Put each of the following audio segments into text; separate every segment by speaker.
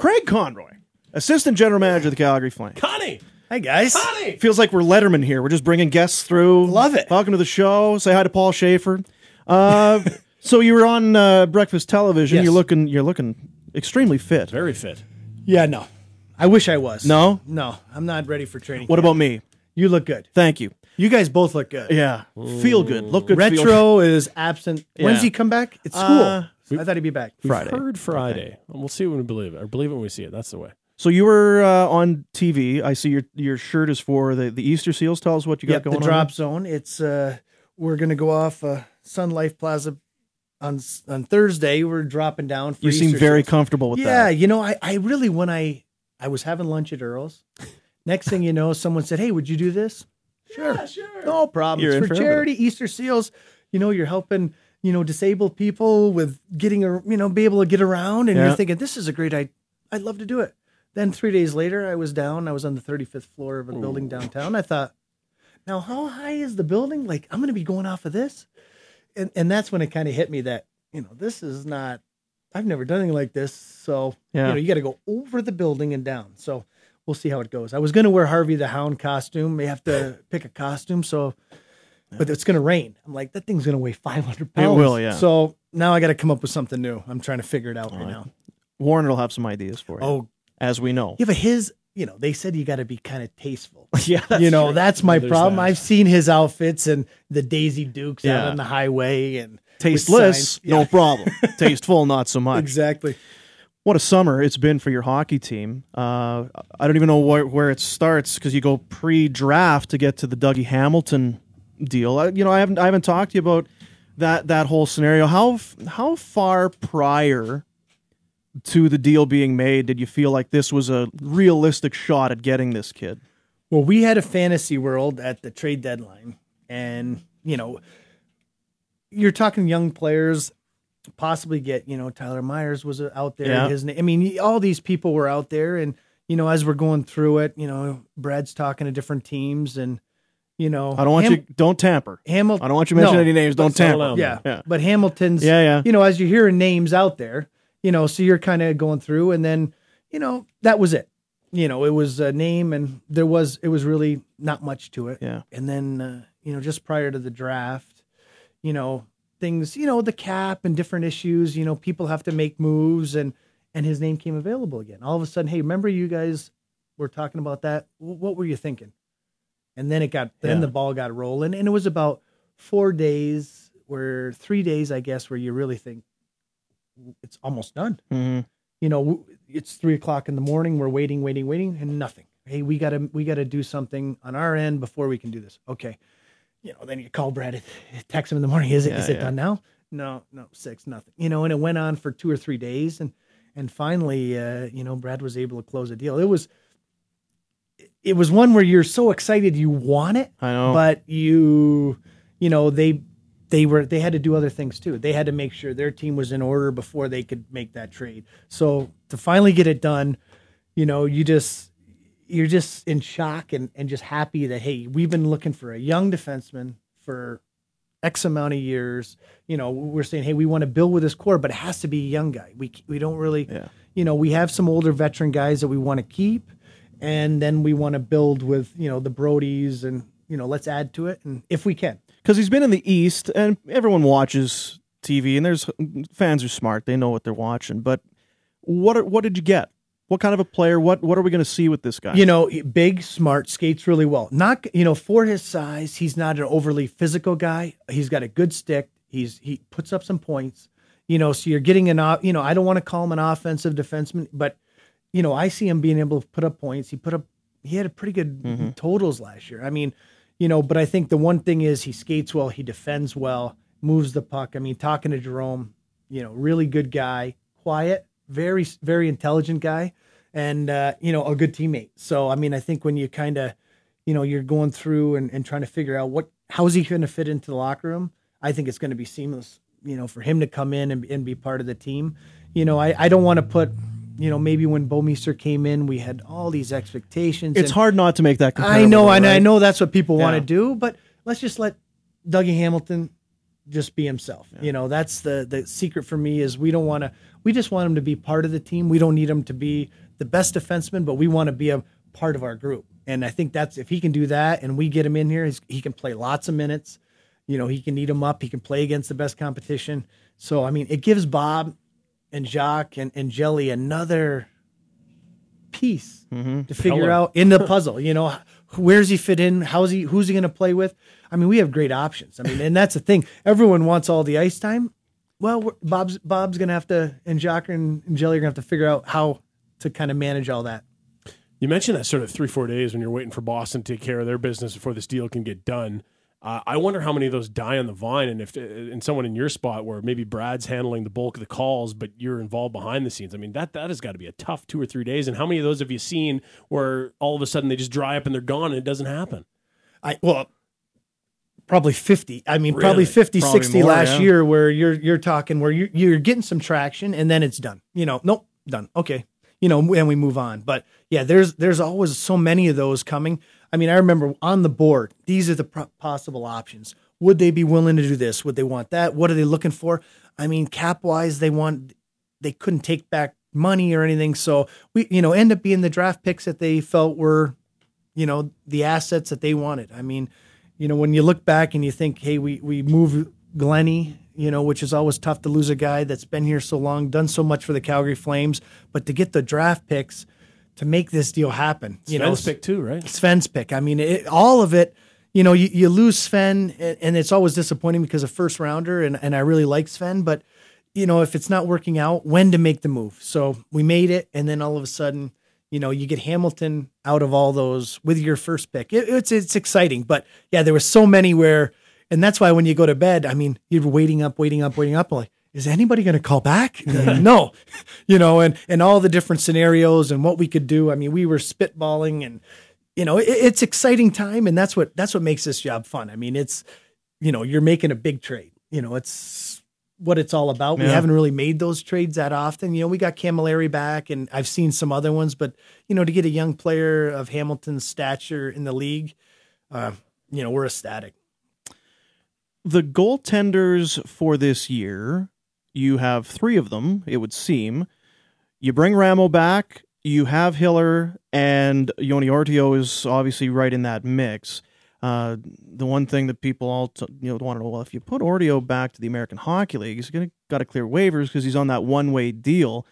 Speaker 1: Craig Conroy, assistant general manager of the Calgary Flames.
Speaker 2: Connie!
Speaker 3: Hi, guys.
Speaker 2: Connie!
Speaker 1: Feels like we're Letterman here. We're just bringing guests through.
Speaker 3: Love it.
Speaker 1: Welcome to the show. Say hi to Paul Schaefer. So you were on Breakfast Television.
Speaker 3: Yes.
Speaker 1: You're looking extremely fit.
Speaker 2: Very fit.
Speaker 3: Yeah, no. I wish I was.
Speaker 1: No?
Speaker 3: No, I'm not ready for training.
Speaker 1: What
Speaker 3: camp.
Speaker 1: about me?
Speaker 3: You look good.
Speaker 1: Thank you.
Speaker 3: You guys both look good.
Speaker 1: Yeah. Feel good. Look good. Feel good.
Speaker 3: Retro is absent.
Speaker 1: Yeah.
Speaker 3: When's he come back? It's school. I thought he'd be back.
Speaker 1: Friday.
Speaker 2: Heard Friday. We'll see when we believe it, or believe it when we see it. That's the way.
Speaker 1: So you were on TV. I see your shirt is for the Easter Seals. Tell us what you got going on.
Speaker 3: The drop zone. It's we're gonna go off Sun Life Plaza on Thursday. We're dropping down. For
Speaker 1: You seem
Speaker 3: Easter
Speaker 1: very
Speaker 3: Seals.
Speaker 1: comfortable with
Speaker 3: Yeah,
Speaker 1: that.
Speaker 3: you know, I really when I was having lunch at Earl's. Next thing you know, someone said, "Hey, would you do this?" Sure, no problem.
Speaker 1: You're
Speaker 3: It's
Speaker 1: in
Speaker 3: for
Speaker 1: for
Speaker 3: charity. Easter Seals. You know, you're helping disabled people with getting be able to get around, and
Speaker 1: Yeah.
Speaker 3: you're thinking this is a great idea. I'd love to do it. Then 3 days later, I was down. I was on the 35th floor of a building downtown. I thought, now how high is the building? Like I'm going to be going off of this, and that's when it kind of hit me that this is not. I've never done anything like this, so
Speaker 1: Yeah.
Speaker 3: you got to go over the building and down. So we'll see how it goes. I was going to wear Harvey the Hound costume. We have to pick a costume, but it's going to rain. I'm like, that thing's going to weigh 500 pounds.
Speaker 1: It will, yeah.
Speaker 3: So now I got to come up with something new. I'm trying to figure it out right now.
Speaker 1: Warren will have some ideas for you.
Speaker 3: Oh,
Speaker 1: as we know.
Speaker 3: yeah, but they said you got to be kind of tasteful.
Speaker 1: Yeah,
Speaker 3: That's my
Speaker 2: There's
Speaker 3: problem.
Speaker 2: that.
Speaker 3: I've seen his outfits and the Daisy Dukes
Speaker 1: Yeah.
Speaker 3: out on the highway and with
Speaker 1: Tasteless,
Speaker 3: signs.
Speaker 1: no problem. Tasteful, not so much.
Speaker 3: Exactly.
Speaker 1: What a summer it's been for your hockey team. I don't even know where it starts because you go pre-draft to get to the Dougie Hamilton deal. I haven't talked to you about that whole scenario. How far prior to the deal being made did you feel like this was a realistic shot at getting this kid?
Speaker 3: Well, we had a fantasy world at the trade deadline, and you're talking young players, possibly get Tyler Myers was out there.
Speaker 1: Yeah.
Speaker 3: His name. I mean, all these people were out there, and as we're going through it, Brad's talking to different teams, and
Speaker 1: I don't want don't tamper.
Speaker 3: Hamilton.
Speaker 1: I don't want you to mention any names. Don't
Speaker 2: settle
Speaker 1: tamper.
Speaker 2: down.
Speaker 3: Yeah. But Hamilton's.
Speaker 1: Yeah.
Speaker 3: As you're hearing names out there, so you're kind of going through, and then that was it. It was a name, and it was really not much to it.
Speaker 1: Yeah.
Speaker 3: And then just prior to the draft, things, the cap and different issues, people have to make moves, and his name came available again. All of a sudden, hey, remember you guys were talking about that? What were you thinking? And then the ball got rolling, and it was about 4 days, 3 days, I guess, where you really think it's almost done.
Speaker 1: Mm-hmm.
Speaker 3: It's 3:00 in the morning. We're waiting, and nothing. Hey, we gotta do something on our end before we can do this. Okay. Then you call Brad, text him in the morning. Is it done now? No, 6, nothing. And it went on for 2 or 3 days, and finally, Brad was able to close a deal. It was one where you're so excited you want it.
Speaker 1: I know.
Speaker 3: But they had to do other things too. They had to make sure their team was in order before they could make that trade. So to finally get it done, you're just in shock and just happy that, hey, we've been looking for a young defenseman for X amount of years. We're saying, hey, we want to build with this core, but it has to be a young guy. We don't really, we have some older veteran guys that we want to keep, and then we want to build with, the Brodies, and, let's add to it, and if we can.
Speaker 1: Because he's been in the East, and everyone watches TV, and there's fans are smart; they know what they're watching. But what did you get? What kind of a player? What are we going to see with this guy?
Speaker 3: Big, smart, skates really well. Not for his size, he's not an overly physical guy. He's got a good stick. He puts up some points. So you're getting I don't want to call him an offensive defenseman, but I see him being able to put up points. He had a pretty good totals last year. I mean. But I think the one thing is he skates well, he defends well, moves the puck. I mean, talking to Jerome, really good guy, quiet, very, very intelligent guy, and, a good teammate. So, I mean, I think when you kind of, you're going through and trying to figure out how is he going to fit into the locker room, I think it's going to be seamless, for him to come in and be part of the team. I don't want to put... maybe when Bouwmeester came in, we had all these expectations.
Speaker 1: It's hard not to make that comparison.
Speaker 3: I know, and
Speaker 1: right?
Speaker 3: I know that's what people want
Speaker 1: Yeah.
Speaker 3: to do, but let's just let Dougie Hamilton just be himself. You know, that's the secret for me is we just want him to be part of the team. We don't need him to be the best defenseman, but we want to be a part of our group. And I think that's, if he can do that and we get him in here, he can play lots of minutes. You know, he can eat him up. He can play against the best competition. So, I mean, it gives Bob and Jacques and Jelly another piece to figure out in the puzzle. You know, where's he fit in? Who's he going to play with? I mean, we have great options. I mean, and that's the thing. Everyone wants all the ice time. Well, Bob's going to have to, and Jacques and Jelly are going to have to figure out how to kind of manage all that.
Speaker 2: You mentioned that sort of 3-4 days when you're waiting for Boston to take care of their business before this deal can get done. I wonder how many of those die on the vine, and if in someone in your spot where maybe Brad's handling the bulk of the calls, but you're involved behind the scenes. I mean, that has got to be a tough 2 or 3 days. And how many of those have you seen where all of a sudden they just dry up and they're gone and it doesn't happen?
Speaker 3: Probably 50. I mean,
Speaker 2: Really?
Speaker 3: probably 50,
Speaker 1: Probably
Speaker 3: 60
Speaker 1: more,
Speaker 3: last
Speaker 1: yeah.
Speaker 3: year where you're talking where you're getting some traction and then it's done. You know, nope, done. Okay. You know, and we move on. But yeah, there's always so many of those coming. I mean, I remember on the board, these are the possible options. Would they be willing to do this? Would they want that? What are they looking for? I mean, cap wise, they couldn't take back money or anything. So we, you know, end up being the draft picks that they felt were, you know, the assets that they wanted. I mean, you know, when you look back and you think, hey, we move Glennie, you know, which is always tough to lose a guy that's been here so long, done so much for the Calgary Flames, but to get the draft picks to make this deal happen. You know,
Speaker 2: Sven's pick too, right?
Speaker 3: Sven's pick. I mean, all of it, you know, you lose Sven and it's always disappointing because of first rounder and I really like Sven, but you know, if it's not working out, when to make the move. So we made it. And then all of a sudden, you know, you get Hamilton out of all those with your first pick. It's exciting, but yeah, there were so many where, and that's why when you go to bed, I mean, you're waiting up. Like, is anybody going to call back? No, you know, and all the different scenarios and what we could do. I mean, we were spitballing and, you know, it's exciting time. And that's what makes this job fun. I mean, it's, you know, you're making a big trade, you know, it's what it's all about.
Speaker 1: Yeah.
Speaker 3: We haven't really made those trades that often. You know, we got Camilleri back and I've seen some other ones, but you know, to get a young player of Hamilton's stature in the league, you know, we're ecstatic.
Speaker 1: The goaltenders for this year, you have 3 of them, it would seem. You bring Ramo back, you have Hiller, and Joni Ortio is obviously right in that mix. The one thing that people all want to know, well, if you put Ortio back to the American Hockey League, he's got to clear waivers because he's on that one-way deal.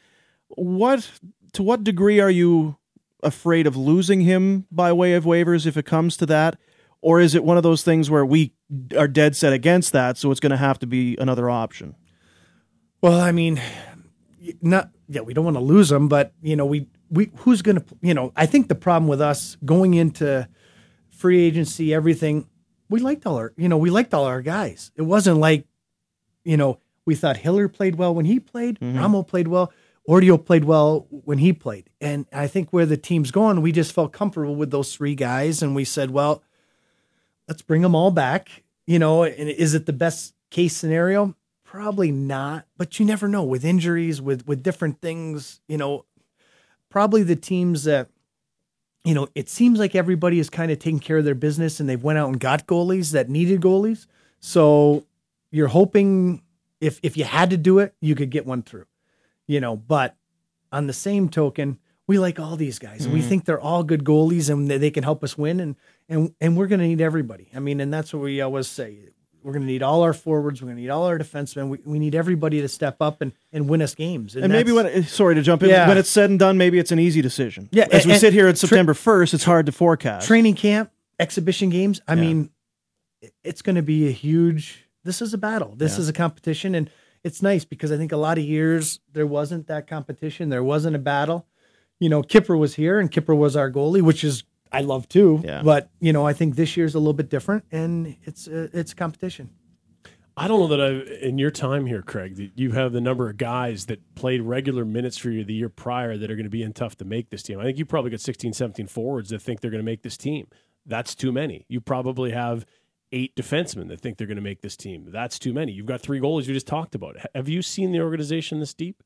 Speaker 1: To what degree are you afraid of losing him by way of waivers if it comes to that? Or is it one of those things where we are dead set against that, so it's going to have to be another option?
Speaker 3: Well, I mean, we don't want to lose them, but you know, we who's going to, you know, I think the problem with us going into free agency, everything, we liked all our guys. It wasn't like, you know, we thought Hiller played well when he played, Ramo played well, Ortio played well when he played. And I think where the team's going, we just felt comfortable with those 3 guys. And we said, well, let's bring them all back. You know, and is it the best case scenario? Probably not, but you never know with injuries, with different things, you know, probably the teams that, you know, it seems like everybody is kind of taking care of their business and they've went out and got goalies that needed goalies. So you're hoping if you had to do it, you could get one through, you know, but on the same token, we like all these guys and we think they're all good goalies and they can help us win. And we're going to need everybody. I mean, and that's what we always say. We're going to need all our forwards. We're going to need all our defensemen. We need everybody to step up and win us games.
Speaker 1: And maybe sorry to jump in,
Speaker 3: Yeah.
Speaker 1: when it's said and done, maybe it's an easy decision.
Speaker 3: Yeah,
Speaker 1: As we
Speaker 3: and-
Speaker 1: sit here at September 1st, it's hard to forecast.
Speaker 3: training camp, exhibition games. I mean, it's going to be this is a battle. This is a competition. And it's nice because I think a lot of years there wasn't that competition. There wasn't a battle. You know, Kipper was here and Kipper was our goalie, which is, I love too.
Speaker 1: Yeah.
Speaker 3: But, you know, I think this year's a little bit different and it's a competition.
Speaker 2: I don't know that in your time here, Craig, that you have the number of guys that played regular minutes for you the year prior that are going to be in tough to make this team. I think you probably got 16, 17 forwards that think they're going to make this team. That's too many. You probably have 8 defensemen that think they're going to make this team. That's too many. You've got 3 goalies you just talked about. Have you seen the organization this deep?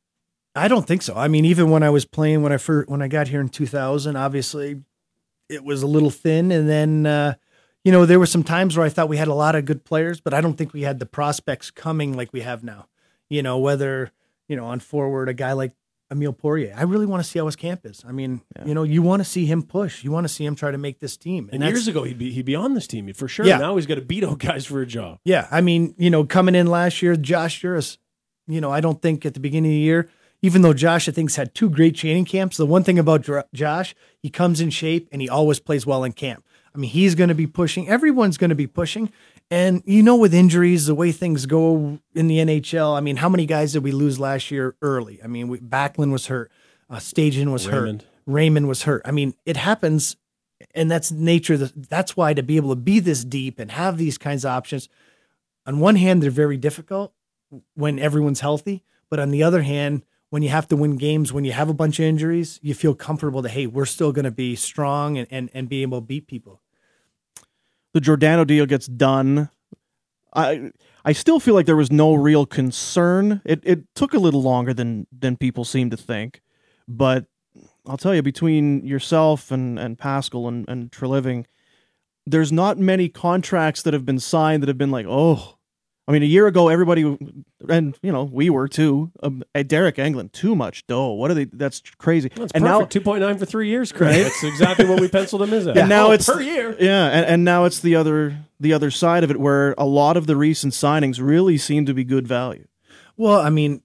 Speaker 3: I don't think so. I mean, even when I was playing, when I got here in 2000, obviously it was a little thin. And then, you know, there were some times where I thought we had a lot of good players, but I don't think we had the prospects coming like we have now. You know, whether, you know, on forward, a guy like Emile Poirier, I really want to see how his camp is. I mean, you know, you want to see him push. You want to see him try to make this team.
Speaker 2: And years ago, he'd be on this team for sure.
Speaker 3: Yeah.
Speaker 2: Now he's got to beat out guys for a job.
Speaker 3: Yeah. I mean, you know, coming in last year, Josh Juris, you know, I don't think at the beginning of the year, even though Josh, I think, has had 2 great training camps, the one thing about Josh, he comes in shape and he always plays well in camp. I mean, he's going to be pushing. Everyone's going to be pushing. And, you know, with injuries, the way things go in the NHL, I mean, how many guys did we lose last year early? I mean, Backlund was hurt. Stajan was hurt. Raymond was hurt. I mean, it happens, and that's nature. That's why to be able to be this deep and have these kinds of options, on one hand, they're very difficult when everyone's healthy. But on the other hand, when you have to win games, when you have a bunch of injuries, you feel comfortable that, hey, we're still going to be strong and be able to beat people.
Speaker 1: The Giordano deal gets done. I still feel like there was no real concern. It took a little longer than people seem to think. But I'll tell you, between yourself and Pascal and Treliving, there's not many contracts that have been signed that have been like, oh, I mean, a year ago, everybody, and you know, we were too, Derek Englund, too much dough. What are they? That's crazy.
Speaker 2: That's
Speaker 1: and
Speaker 2: perfect. 2.9 for 3 years, Craig.
Speaker 1: Right?
Speaker 2: That's exactly what we penciled him as at.
Speaker 1: And now it's
Speaker 2: per year.
Speaker 1: Yeah, and now it's the other side of it, where a lot of the recent signings really seem to be good value.
Speaker 3: Well, I mean,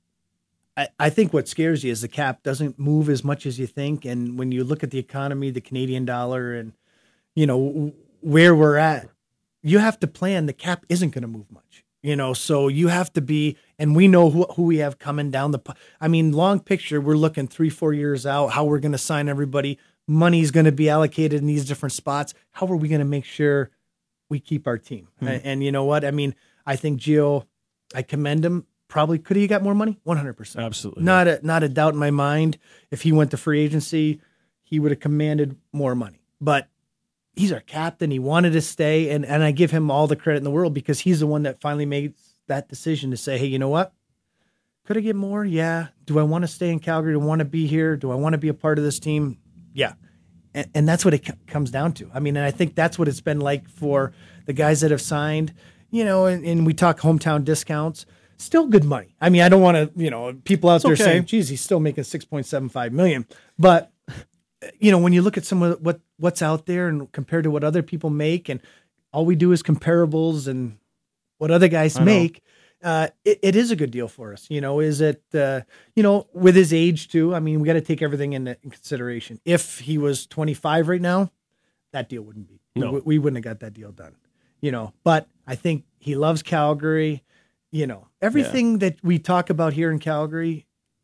Speaker 3: I think what scares you is the cap doesn't move as much as you think. And when you look at the economy, the Canadian dollar, and, you know, where we're at, you have to plan. The cap isn't going to move much, you know, so you have to be, and we know who we have coming down I mean, long picture, we're looking 3-4 years out, how we're going to sign everybody. Money's going to be allocated in these different spots. How are we going to make sure we keep our team? And you know what? I mean, I think Gio, I commend him. Probably could he got more money? 100%.
Speaker 2: Absolutely.
Speaker 3: Not a doubt in my mind. If he went to free agency, he would have commanded more money. But he's our captain. He wanted to stay, and I give him all the credit in the world because he's the one that finally made that decision to say, hey, you know what? Could I get more? Yeah. Do I want to stay in Calgary? Do I want to be here? Do I want to be a part of this team? Yeah. And that's what it comes down to. I mean, and I think that's what it's been like for the guys that have signed, you know, and we talk hometown discounts. Still good money. I mean, I don't want to, you know, people out there saying, geez, he's still making $6.75 million. But, you know, when you look at some of what's out there and compared to what other people make, and all we do is comparables and what other guys make, it is a good deal for us. You know, is it, you know, with his age too, I mean, we got to take everything into consideration. If he was 25 right now, that deal wouldn't be, we wouldn't have got that deal done, you know, but I think he loves Calgary. You know, everything that we talk about here in Calgary,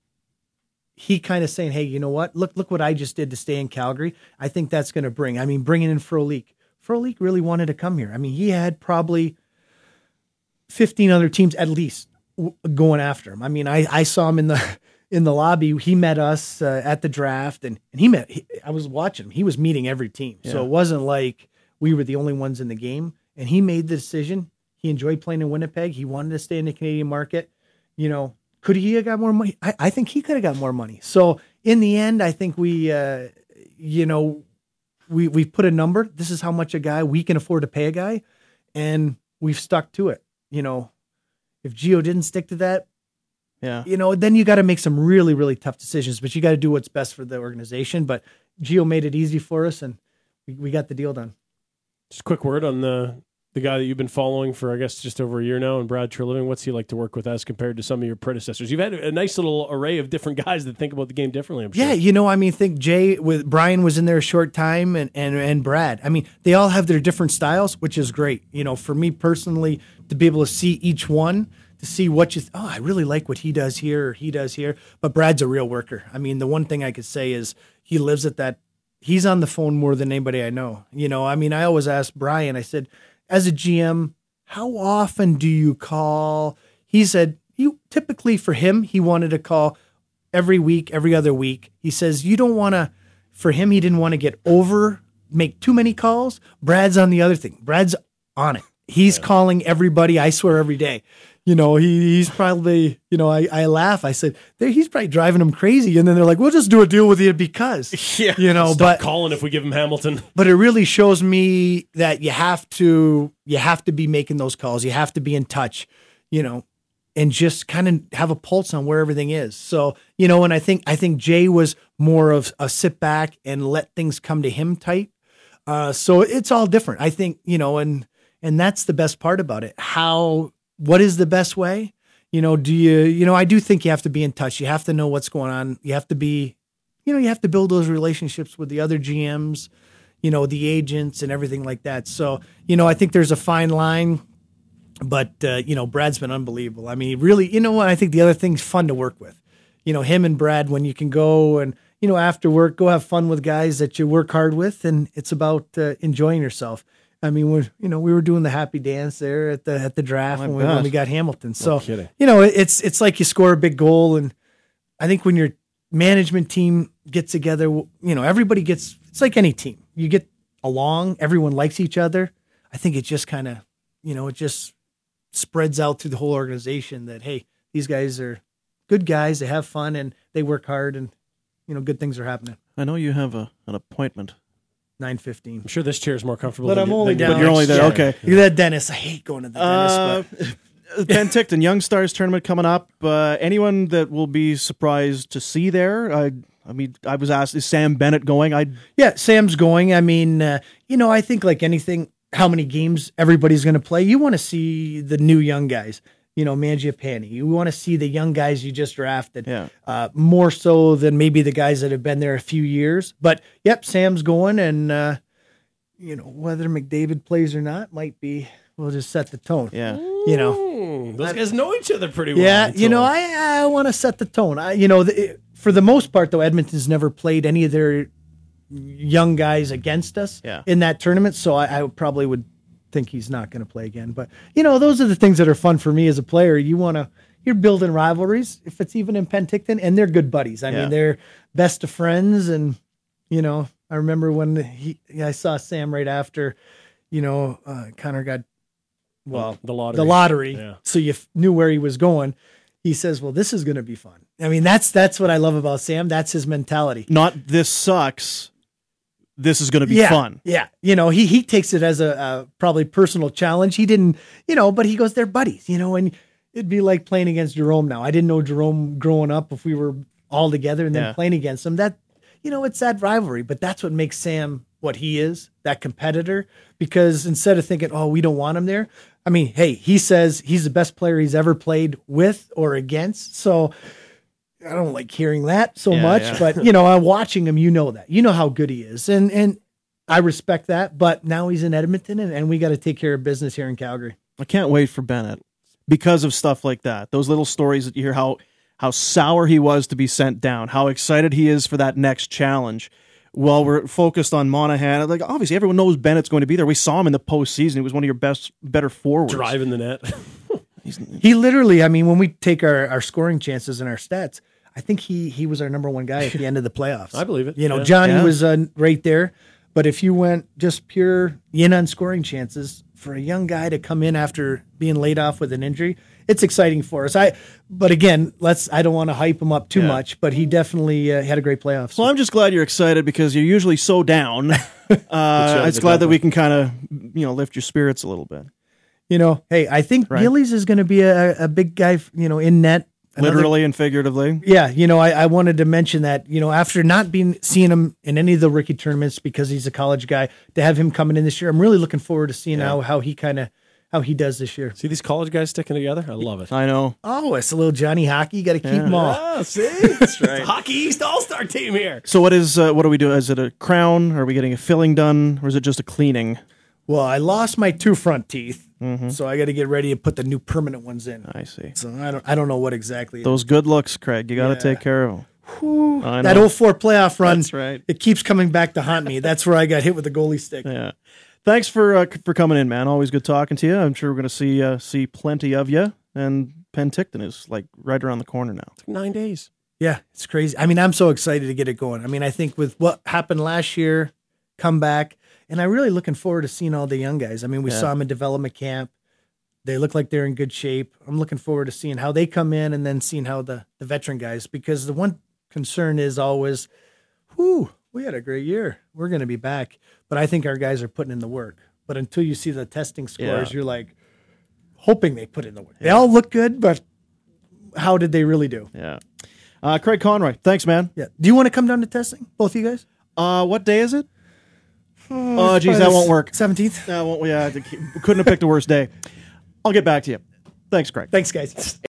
Speaker 3: he kind of saying, hey, you know what? Look what I just did to stay in Calgary. I think that's going to bring, I mean, bringing in Frolik. Frolik really wanted to come here. I mean, he had probably 15 other teams at least going after him. I mean, I saw him in the lobby. He met us at the draft, and I was watching him. He was meeting every team. Yeah. So it wasn't like we were the only ones in the game, and he made the decision. He enjoyed playing in Winnipeg. He wanted to stay in the Canadian market. You know, could he have got more money? I think he could have got more money. So in the end, I think we put a number. This is how much a guy we can afford to pay a guy, and we've stuck to it. You know, if Gio didn't stick to that, you know, then you got to make some really, really tough decisions. But you got to do what's best for the organization. But Gio made it easy for us, and we got the deal done.
Speaker 2: Just a quick word on the guy that you've been following for, I guess, just over a year now, and Brad Treliving. What's he like to work with as compared to some of your predecessors? You've had a nice little array of different guys that think about the game differently, I'm sure.
Speaker 3: Yeah, you know, I mean, think Brian was in there a short time, and Brad. I mean, they all have their different styles, which is great. You know, for me personally, to be able to see each one, to see what I really like what he does here or he does here. But Brad's a real worker. I mean, the one thing I could say is he lives at that. He's on the phone more than anybody I know. You know, I mean, I always ask Brian, I said, as a GM, how often do you call? He said, typically for him, he wanted to call every week, every other week. He says, you don't want to, for him, he didn't want to make too many calls. Brad's on the other thing. Brad's on it. He's calling everybody, I swear, every day. he's probably, I laugh. I said, he's probably driving him crazy. And then they're like, we'll just do a deal with you because,
Speaker 2: Stop
Speaker 3: but
Speaker 2: calling if we give him Hamilton.
Speaker 3: But it really shows me that you have to be making those calls. You have to be in touch, and just kind of have a pulse on where everything is. So, and I think Jay was more of a sit back and let things come to him type. So it's all different. I think, and that's the best part about it. What is the best way? I do think you have to be in touch. You have to know what's going on. You have to be, you have to build those relationships with the other GMs, the agents and everything like that. So, I think there's a fine line, but, Brad's been unbelievable. I mean, really, I think the other thing's fun to work with, him and Brad, when you can go and, after work, go have fun with guys that you work hard with. And it's about enjoying yourself. I mean, we were doing the happy dance there at the draft when we got Hamilton. So, it's like you score a big goal. And I think when your management team gets together, everybody gets, it's like any team. You get along, everyone likes each other. I think it just kind of, it just spreads out through the whole organization that, hey, these guys are good guys. They have fun and they work hard and, good things are happening.
Speaker 1: I know you have an appointment.
Speaker 3: 9:15.
Speaker 2: I'm sure this chair is more comfortable.
Speaker 3: But I'm only down.
Speaker 1: But you're only there. Okay.
Speaker 3: You're that dentist. I hate going to the dentist.
Speaker 1: Penticton Young Stars tournament coming up. Anyone that will be surprised to see there? I was asked, is Sam Bennett going?
Speaker 3: Yeah, Sam's going. I mean, I think like anything, how many games everybody's going to play. You want to see the new young guys. Mangiapane. You want to see the young guys you just drafted, more so than maybe the guys that have been there a few years. But yep, Sam's going, and whether McDavid plays or not might be. We'll just set the tone.
Speaker 1: Yeah,
Speaker 2: those guys know each other pretty well.
Speaker 3: Yeah, I want to set the tone. For the most part, though, Edmonton's never played any of their young guys against us in that tournament, so I probably would think he's not going to play again. But those are the things that are fun for me as a player. You're building rivalries, if it's even in Penticton, and they're good buddies. I mean, they're best of friends, and I remember when I saw Sam right after Connor got
Speaker 2: the lottery.
Speaker 3: The lottery. So you knew where he was going. He says, "Well, this is going to be fun." I mean, that's what I love about Sam. That's his mentality.
Speaker 1: Not this sucks. This is going to be fun.
Speaker 3: Yeah. He takes it as a probably personal challenge. He didn't, but he goes, they're buddies, and it'd be like playing against Jerome now. I didn't know Jerome growing up if we were all together and then playing against him. That, it's that rivalry, but that's what makes Sam what he is, that competitor, because instead of thinking, oh, we don't want him there. I mean, hey, he says he's the best player he's ever played with or against. So I don't like hearing that so much, but I'm watching him. That how good he is, and I respect that. But now he's in Edmonton, and we got to take care of business here in Calgary.
Speaker 1: I can't wait for Bennett because of stuff like that. Those little stories that you hear, how sour he was to be sent down, how excited he is for that next challenge. While we're focused on Monahan, like obviously everyone knows Bennett's going to be there. We saw him in the postseason. He was one of your better forwards,
Speaker 2: driving the net.
Speaker 3: He literally, I mean, when we take our scoring chances and our stats, I think he was our number one guy at the end of the playoffs.
Speaker 2: I believe it.
Speaker 3: Johnny was right there. But if you went just pure in on scoring chances for a young guy to come in after being laid off with an injury, it's exciting for us. But again, I don't want to hype him up too much, but he definitely had a great playoffs.
Speaker 1: Well, I'm just glad you're excited because you're usually so down. It's glad that we can kind of lift your spirits a little bit.
Speaker 3: Hey, I think Gillies is going to be a big guy, in net.
Speaker 1: Literally and figuratively.
Speaker 3: Yeah, I wanted to mention that, after not seeing him in any of the rookie tournaments because he's a college guy, to have him coming in this year, I'm really looking forward to seeing how he does this year.
Speaker 2: See these college guys sticking together? I love it.
Speaker 1: I know.
Speaker 3: Oh, it's a little Johnny hockey. You got to keep them all.
Speaker 2: Ah, see? That's right. Hockey East All-Star team here.
Speaker 1: So what are we doing? Is it a crown? Are we getting a filling done? Or is it just a cleaning?
Speaker 3: Well, I lost my 2 front teeth, so I got to get ready to put the new permanent ones in.
Speaker 1: I see.
Speaker 3: So I don't know what exactly.
Speaker 1: Those good looks, Craig. You got to take care of them.
Speaker 3: Whew, that 04 playoff run.
Speaker 1: That's right.
Speaker 3: It keeps coming back to haunt me. That's where I got hit with the goalie stick.
Speaker 1: Yeah. Thanks for coming in, man. Always good talking to you. I'm sure we're going to see plenty of you. And Penticton is like right around the corner now.
Speaker 2: It's 9 days.
Speaker 3: Yeah, it's crazy. I mean, I'm so excited to get it going. I mean, I think with what happened last year, come back. And I'm really looking forward to seeing all the young guys. I mean, we saw them in development camp. They look like they're in good shape. I'm looking forward to seeing how they come in and then seeing how the veteran guys, because the one concern is always, we had a great year. We're going to be back. But I think our guys are putting in the work. But until you see the testing scores, you're like hoping they put in the work. They all look good, but how did they really do?
Speaker 1: Yeah. Craig Conroy, thanks, man.
Speaker 3: Yeah. Do you want to come down to testing, both of you guys?
Speaker 1: What day is it? Oh, geez, that won't work.
Speaker 3: 17th.
Speaker 1: Couldn't have picked a worse day. I'll get back to you. Thanks, Craig.
Speaker 3: Thanks, guys.